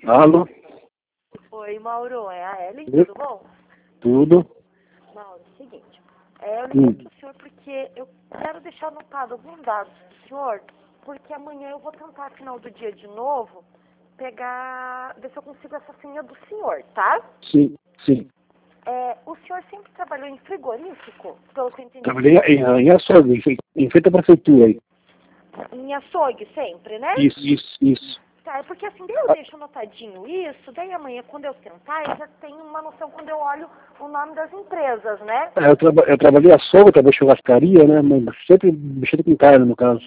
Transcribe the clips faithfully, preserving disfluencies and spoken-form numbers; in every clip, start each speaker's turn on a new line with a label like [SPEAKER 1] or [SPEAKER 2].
[SPEAKER 1] Alô?
[SPEAKER 2] Oi, Mauro, é a Ellen,
[SPEAKER 1] Oi.
[SPEAKER 2] tudo bom?
[SPEAKER 1] Tudo?
[SPEAKER 2] Mauro, é o seguinte, é, eu liguei
[SPEAKER 1] Hum.
[SPEAKER 2] pro senhor porque eu quero deixar anotado alguns dados do senhor, porque amanhã eu vou tentar, final do dia de novo, pegar, ver se eu consigo essa senha do senhor, tá?
[SPEAKER 1] Sim, sim.
[SPEAKER 2] É, o senhor sempre trabalhou em frigorífico, pelo que eu entendi?
[SPEAKER 1] Trabalhei em, em açougue, em fe- em frente à prefeitura aí.
[SPEAKER 2] Em açougue sempre, né?
[SPEAKER 1] Isso, isso, isso.
[SPEAKER 2] Tá, é porque assim, daí eu deixo anotadinho isso, daí amanhã quando eu sentar, eu já tenho uma noção quando eu olho o nome das empresas, né?
[SPEAKER 1] É, Eu, traba, eu trabalhei em açougue, trabalhei em churrascaria, né? Mas sempre mexendo com carne, no caso.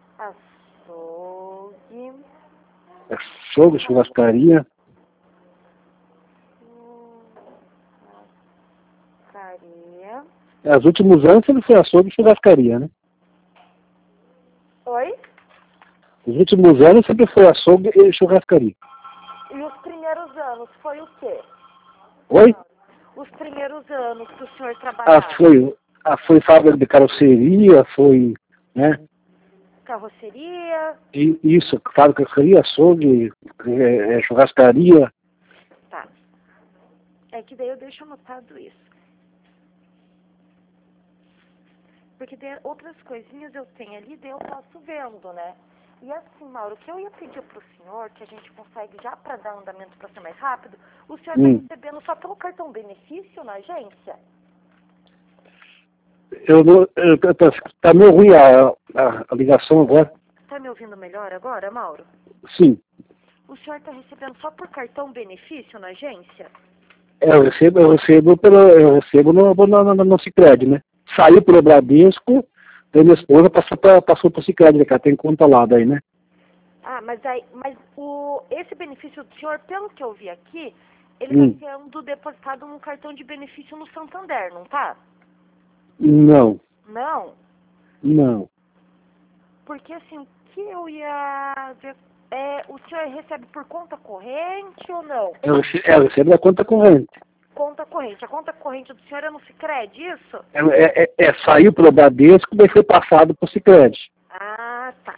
[SPEAKER 2] Açougue,
[SPEAKER 1] Açougue, churrascaria.
[SPEAKER 2] churrascaria.
[SPEAKER 1] É, os últimos anos sempre foi açougue e churrascaria, né?
[SPEAKER 2] Oi?
[SPEAKER 1] Os últimos anos sempre foi açougue e churrascaria.
[SPEAKER 2] E os primeiros anos foi o quê?
[SPEAKER 1] Oi?
[SPEAKER 2] Os primeiros anos que o senhor
[SPEAKER 1] Ah,
[SPEAKER 2] trabalhava?
[SPEAKER 1] foi, ah, foi fábrica de carroceria, foi, né?
[SPEAKER 2] Carroceria?
[SPEAKER 1] E, isso, fábrica de carroceria, açougue, é, é, churrascaria.
[SPEAKER 2] Tá. É que daí eu deixo anotado isso. Porque daí outras coisinhas eu tenho ali, daí eu posso vendo, né? E assim, Mauro, o que eu ia pedir pro senhor, que a gente consegue já para dar andamento para ser mais rápido, o senhor está
[SPEAKER 1] Hum.
[SPEAKER 2] recebendo só pelo cartão benefício na agência?
[SPEAKER 1] Eu não, eu, eu, tá, tá meio ruim a, a, a ligação agora.
[SPEAKER 2] Tá me ouvindo melhor agora, Mauro?
[SPEAKER 1] Sim.
[SPEAKER 2] O senhor está recebendo só por cartão benefício na agência?
[SPEAKER 1] É, eu recebo, eu recebo pelo, eu recebo no, no, no, no Sicredi, né? Saiu pelo Bradesco, daí minha esposa passou para passou pro Sicredi, né? Que ela tem conta lá daí, né?
[SPEAKER 2] Ah, mas aí, mas o, esse benefício do senhor, pelo que eu vi aqui, ele
[SPEAKER 1] Hum.
[SPEAKER 2] está sendo depositado num cartão de benefício no Santander, não tá?
[SPEAKER 1] Não,
[SPEAKER 2] Não?
[SPEAKER 1] não.
[SPEAKER 2] Porque assim, o que eu ia ver, é, o senhor recebe por conta corrente ou não?
[SPEAKER 1] Eu recebo, eu recebo da conta corrente.
[SPEAKER 2] Conta corrente. A conta corrente do senhor é no Sicredi, isso?
[SPEAKER 1] É, é, é, é, saiu pelo Bradesco, daí foi passado pro Sicredi.
[SPEAKER 2] Ah, tá.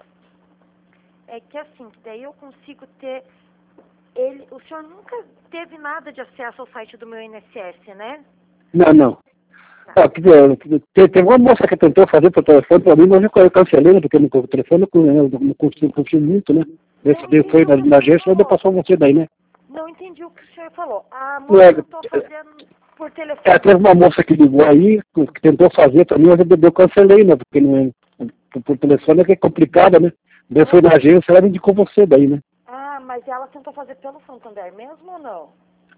[SPEAKER 2] É que assim, que daí eu consigo ter ele, o senhor nunca teve nada de acesso ao site do meu I N S S, né?
[SPEAKER 1] Não, não. Ah, quer dizer, tem, tem uma moça que tentou fazer por telefone para mim, mas eu eu cancelei, né, porque no o telefone eu não, não confio, confio muito, né?
[SPEAKER 2] Não
[SPEAKER 1] Daí
[SPEAKER 2] entendi
[SPEAKER 1] foi
[SPEAKER 2] o
[SPEAKER 1] na,
[SPEAKER 2] que o
[SPEAKER 1] na
[SPEAKER 2] senhor
[SPEAKER 1] agência, daí
[SPEAKER 2] falou.
[SPEAKER 1] passou você daí, né?
[SPEAKER 2] Não entendi o que o senhor falou. A
[SPEAKER 1] Não é,
[SPEAKER 2] moça tentou fazendo por
[SPEAKER 1] é,
[SPEAKER 2] telefone.
[SPEAKER 1] teve uma moça que ligou aí, que tentou fazer para mim, mas eu, eu cancelei, né? Porque não é, por, por telefone é que é complicado, né? Daí foi na agência, ela indicou você daí, né?
[SPEAKER 2] Ah, mas ela tentou fazer pelo Santander mesmo ou não?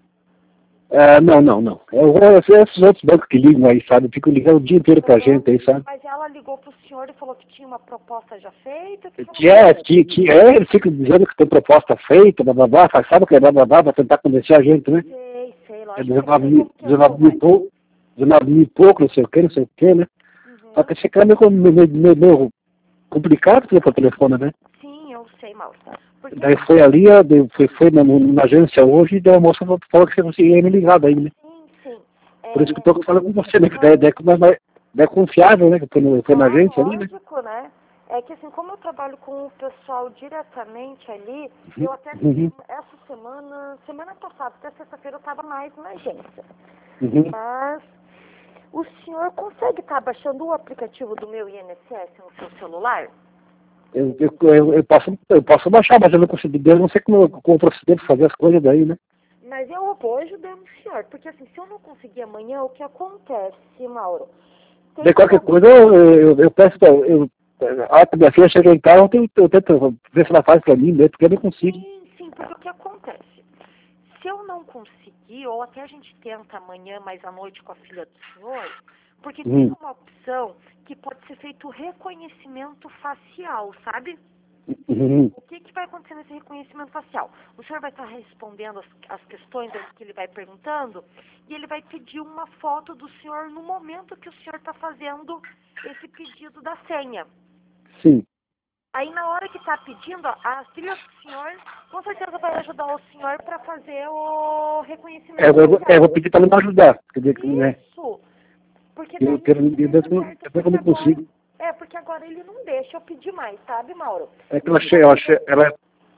[SPEAKER 1] É, não, não, não. É, é, esses outros bancos que ligam aí, sabe? Ficam ligando o dia inteiro pra gente aí, sabe?
[SPEAKER 2] Mas ela ligou pro senhor e falou que tinha uma proposta já feita? Que
[SPEAKER 1] Que é, que, que é, eles ficam dizendo que tem proposta feita, blá, blá, blá, sabe o que é blá, blá, blá, pra tentar convencer a gente, né?
[SPEAKER 2] Sei, sei,
[SPEAKER 1] É
[SPEAKER 2] lógico.
[SPEAKER 1] dezenove mil, dezenove mil e pouco, dezenove mil e pouco, não sei o que, não sei o que, né? Só que esse cara é meio, meio, meio, meio complicado que por telefone, né?
[SPEAKER 2] Sim, eu sei, Mauro. Porque
[SPEAKER 1] Daí foi ali, ó, daí foi, foi na, na agência hoje e daí a moça falou que você conseguia me ligar daí, né?
[SPEAKER 2] sim, sim.
[SPEAKER 1] Por isso que eu
[SPEAKER 2] É,
[SPEAKER 1] tô falando com você, né? Que daí, daí, daí, daí é confiável, né? Que foi, no, foi na
[SPEAKER 2] ah,
[SPEAKER 1] agência ali, né?
[SPEAKER 2] lógico, né? É que assim, como eu trabalho com o pessoal diretamente ali, eu até
[SPEAKER 1] Uhum,
[SPEAKER 2] essa semana, semana passada, até sexta-feira eu estava mais na agência.
[SPEAKER 1] uhum.
[SPEAKER 2] Mas o senhor consegue estar baixando o aplicativo do meu I N S S no seu celular?
[SPEAKER 1] Eu, eu, eu, eu, posso, eu posso baixar, mas eu não consigo, eu não sei como, como proceder para fazer as coisas daí, né?
[SPEAKER 2] Mas eu vou ajudando o senhor, porque assim, se eu não conseguir amanhã, o que acontece, Mauro? Tem
[SPEAKER 1] De qualquer coisa, eu, eu, eu peço, pra- eu, a hora que minha filha chega em casa, eu tento, eu tento ver se ela faz para mim, né? Porque eu não consigo.
[SPEAKER 2] Sim, sim, porque o que acontece? Se eu não conseguir, ou até a gente tenta amanhã, mais à noite com a filha do senhor, porque tem
[SPEAKER 1] Hum,
[SPEAKER 2] uma opção que pode ser feito reconhecimento facial, sabe?
[SPEAKER 1] uhum.
[SPEAKER 2] O que, que vai acontecer nesse reconhecimento facial? O senhor vai estar respondendo as, as questões que ele vai perguntando e ele vai pedir uma foto do senhor no momento que o senhor está fazendo esse pedido da senha.
[SPEAKER 1] Sim.
[SPEAKER 2] Aí na hora que está pedindo, ó, a filha do senhor com certeza vai ajudar o senhor para fazer o
[SPEAKER 1] É,
[SPEAKER 2] reconhecimento
[SPEAKER 1] eu, vou- é, eu
[SPEAKER 2] facial.
[SPEAKER 1] vou pedir para ela me ajudar. Quer dizer, que, né?
[SPEAKER 2] Isso! Porque
[SPEAKER 1] Eu
[SPEAKER 2] daí
[SPEAKER 1] quero
[SPEAKER 2] ele
[SPEAKER 1] entender
[SPEAKER 2] deixa
[SPEAKER 1] como
[SPEAKER 2] certo,
[SPEAKER 1] eu
[SPEAKER 2] porque
[SPEAKER 1] não
[SPEAKER 2] agora.
[SPEAKER 1] consigo.
[SPEAKER 2] É, porque agora ele não deixa eu pedir mais, sabe, Mauro?
[SPEAKER 1] É que eu achei, eu achei, ela,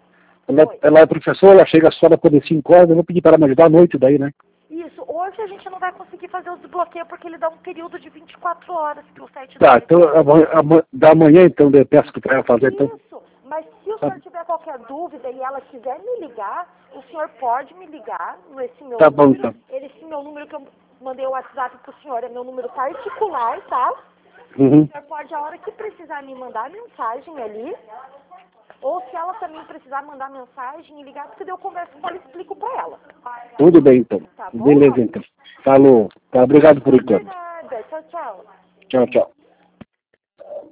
[SPEAKER 1] Ela,
[SPEAKER 2] Oi.
[SPEAKER 1] ela é professora, ela chega só depois de cinco horas, eu vou pedir para ela me ajudar à noite daí, né?
[SPEAKER 2] Isso, hoje a gente não vai conseguir fazer o desbloqueio porque ele dá um período de vinte e quatro horas que o site
[SPEAKER 1] Tá,
[SPEAKER 2] dele.
[SPEAKER 1] então amanhã- amanhã- da manhã então eu peço que para ela fazer então.
[SPEAKER 2] Isso, mas se o senhor tiver qualquer dúvida e ela quiser me ligar, o senhor pode me ligar nesse meu
[SPEAKER 1] Tá bom,
[SPEAKER 2] número.
[SPEAKER 1] então.
[SPEAKER 2] Esse meu número que eu mandei o WhatsApp pro senhor é meu número particular, tá?
[SPEAKER 1] Uhum.
[SPEAKER 2] O senhor pode, a hora que precisar, me mandar mensagem ali. Ou se ela também precisar mandar mensagem e ligar, porque daí eu converso com ela e explico pra ela.
[SPEAKER 1] Tudo bem então.
[SPEAKER 2] Tá bom?
[SPEAKER 1] Beleza então. Falou. Tá, obrigado por enquanto.
[SPEAKER 2] Obrigada. Tchau, tchau.
[SPEAKER 1] Tchau, tchau.